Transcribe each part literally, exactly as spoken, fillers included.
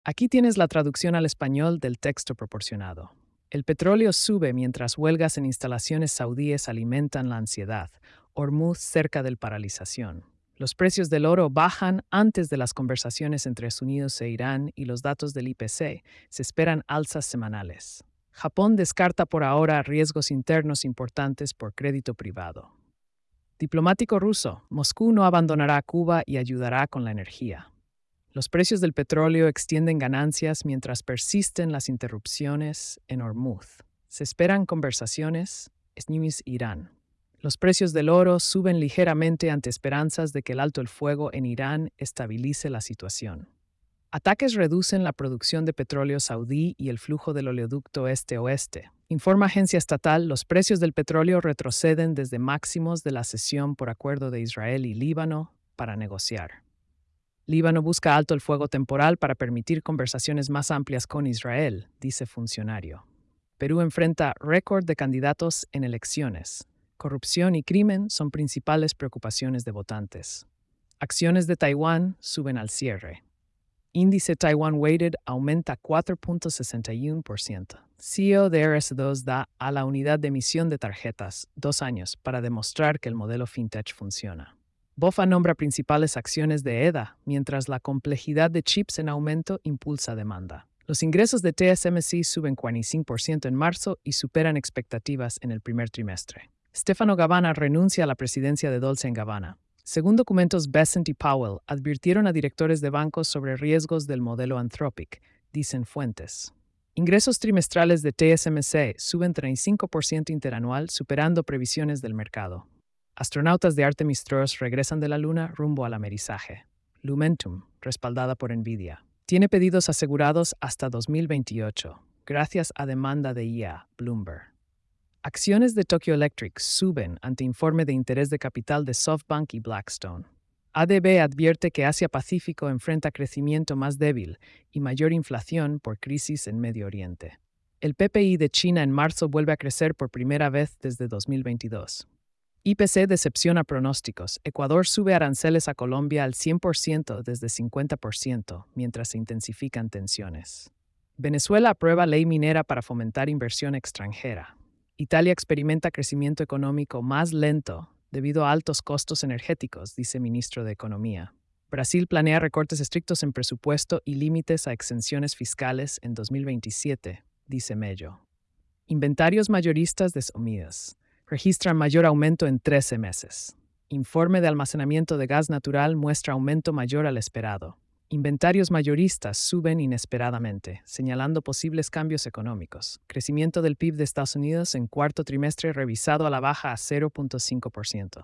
Aquí tienes la traducción al español del texto proporcionado. El petróleo sube mientras huelgas en instalaciones saudíes alimentan la ansiedad. Hormuz cerca del paralización. Los precios del oro bajan antes de las conversaciones entre Estados Unidos e Irán y los datos del I P C. Se esperan alzas semanales. Japón descarta por ahora riesgos internos importantes por crédito privado. Diplomático ruso, Moscú no abandonará a Cuba y ayudará con la energía. Los precios del petróleo extienden ganancias mientras persisten las interrupciones en Hormuz. Se esperan conversaciones, Snewis Irán. Los precios del oro suben ligeramente ante esperanzas de que el alto el fuego en Irán estabilice la situación. Ataques reducen la producción de petróleo saudí y el flujo del oleoducto este-oeste. Informa agencia estatal, los precios del petróleo retroceden desde máximos de la cesión por acuerdo de Israel y Líbano para negociar. Líbano busca alto el fuego temporal para permitir conversaciones más amplias con Israel, dice funcionario. Perú enfrenta récord de candidatos en elecciones. Corrupción y crimen son principales preocupaciones de votantes. Acciones de Taiwán suben al cierre. Índice Taiwan Weighted aumenta cuatro punto sesenta y uno por ciento. C E O de R S dos da a la unidad de emisión de tarjetas dos años para demostrar que el modelo fintech funciona. BofA nombra principales acciones de E D A, mientras la complejidad de chips en aumento impulsa demanda. Los ingresos de T S M C suben cuarenta y cinco por ciento en marzo y superan expectativas en el primer trimestre. Stefano Gabbana renuncia a la presidencia de Dolce and Gabbana. Según documentos, Bessent y Powell advirtieron a directores de bancos sobre riesgos del modelo Anthropic, dicen fuentes. Ingresos trimestrales de T S M C suben treinta y cinco por ciento interanual, superando previsiones del mercado. Astronautas de Artemis tres regresan de la Luna rumbo al amerizaje. Lumentum, respaldada por Nvidia, tiene pedidos asegurados hasta dos mil veintiocho, gracias a demanda de I A, Bloomberg. Acciones de Tokyo Electric suben ante informe de interés de capital de SoftBank y Blackstone. A D B advierte que Asia-Pacífico enfrenta crecimiento más débil y mayor inflación por crisis en Medio Oriente. El P P I de China en marzo vuelve a crecer por primera vez desde dos mil veintidós. I P C decepciona pronósticos. Ecuador sube aranceles a Colombia al cien por ciento desde cincuenta por ciento, mientras se intensifican tensiones. Venezuela aprueba ley minera para fomentar inversión extranjera. Italia experimenta crecimiento económico más lento debido a altos costos energéticos, dice ministro de Economía. Brasil planea recortes estrictos en presupuesto y límites a exenciones fiscales en dos mil veintisiete, dice Mello. Inventarios mayoristas de Estados Unidos registran mayor aumento en trece meses. Informe de almacenamiento de gas natural muestra aumento mayor al esperado. Inventarios mayoristas suben inesperadamente, señalando posibles cambios económicos. Crecimiento del P I B de Estados Unidos en cuarto trimestre revisado a la baja a cero punto cinco por ciento.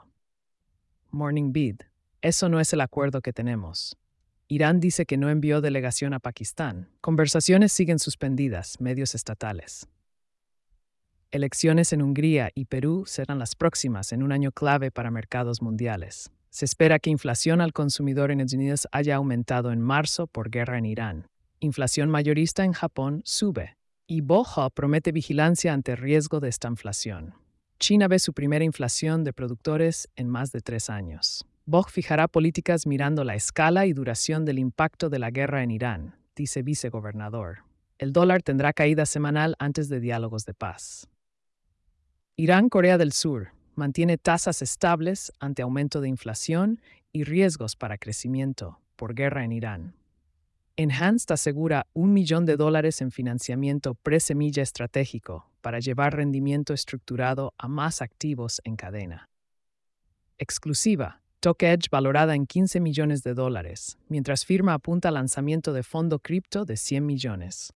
Morning Bid. Eso no es el acuerdo que tenemos. Irán dice que no envió delegación a Pakistán. Conversaciones siguen suspendidas, medios estatales. Elecciones en Hungría y Perú serán las próximas en un año clave para mercados mundiales. Se espera que inflación al consumidor en Estados Unidos haya aumentado en marzo por guerra en Irán. Inflación mayorista en Japón sube. Y B O J promete vigilancia ante riesgo de esta inflación. China ve su primera inflación de productores en más de tres años. B O J fijará políticas mirando la escala y duración del impacto de la guerra en Irán, dice vicegobernador. El dólar tendrá caída semanal antes de diálogos de paz. Irán-Corea del Sur mantiene tasas estables ante aumento de inflación y riesgos para crecimiento por guerra en Irán. Enhanced asegura un millón de dólares en financiamiento pre-semilla estratégico para llevar rendimiento estructurado a más activos en cadena. Exclusiva, TokeEdge valorada en quince millones de dólares, mientras firma apunta al lanzamiento de fondo cripto de cien millones.